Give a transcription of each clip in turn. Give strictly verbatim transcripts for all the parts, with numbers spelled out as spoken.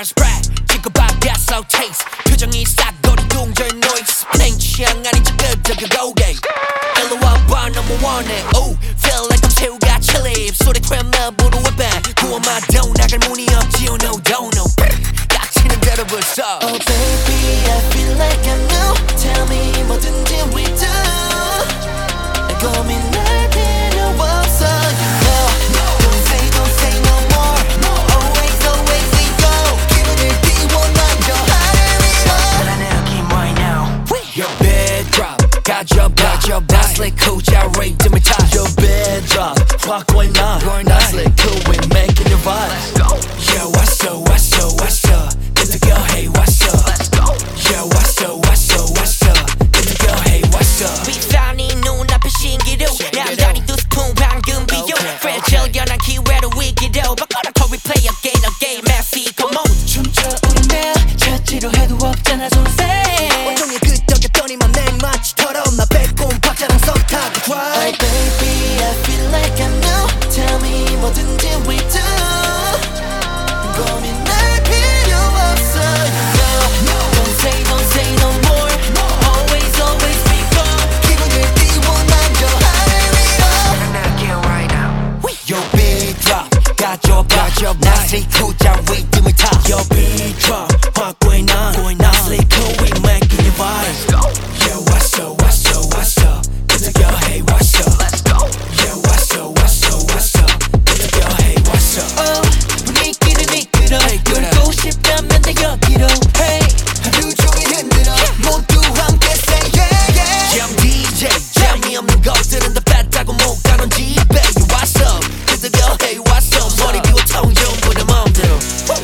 burn spread 지구밥 got so taste 표정이 싹거리 동절 noise 플레인 취향 아닌 척 끄덕여고개 일로 와봐 너무 원해 oh feel like I'm 새우가 chili 입술에 크림멜보로 whip 구워 맛도 나갈 문이 없지 oh no don't know 닥치는 대로 불써 Oh baby I feel like I know Tell me 뭐든지 we do 고민할 필요 없어 you know Don't say don't say no more Always always we go 기분을 띄워놔줘 하늘 위로 나는 느낌 right now Your bed drop 가져봐 That's like coach out rate to me top Your bed drop 확 going on That's like cool we making your vibe Yeah what's up what's up what's up Good to go hey what's up Yeah what's up what's up what's up Good to go hey what's up 윗산이 눈앞에 신기루 남자리 두 스푼 방금 비유 Fragile 연한 기회로 위기로 바꿔라 call replay again again Mexico mode 춤춰 우리 매일 찾지로 해도 없잖아 손세 온종일 끄덕였더니만 냉마치 털어온 나 배꼽 박자랑 썸 타고 drive Oh baby I feel like I know Tell me 뭐든지 we do 고민할 필요 없어 you know Don't say don't say no more Always always we go 기분을 띄워놔줘 하늘 위로 나는 느낌 right now Your big drop 가져봐 That's like coach out rate to me top Your bed drop 확 going on That's like cool we making your vibe Yeah what's up what's up what's up Good to go hey what's up Yeah what's up what's up what's up Good to go hey what's up Oh 분위기를 이끌어 놀고 싶다면 다 여기로 Hey 하루 종일 흔들어 모두 함께 say yeah yeah Yeah I'm 디제이 재미없는 것들은 다 뺐다고 못 가는 집에 You what's up Good to go hey what's up 머리 비워 통정부 내 맘대로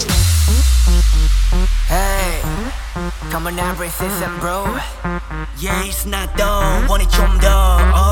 Hey come on every season bro Yeah it's not done 원이 좀더